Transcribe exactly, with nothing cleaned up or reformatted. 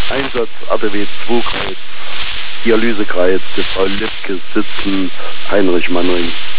Einsatz A D W zwei Kreuz, Dialysekreuz, der Frau Lipke sitzen, Heinrich Mannring.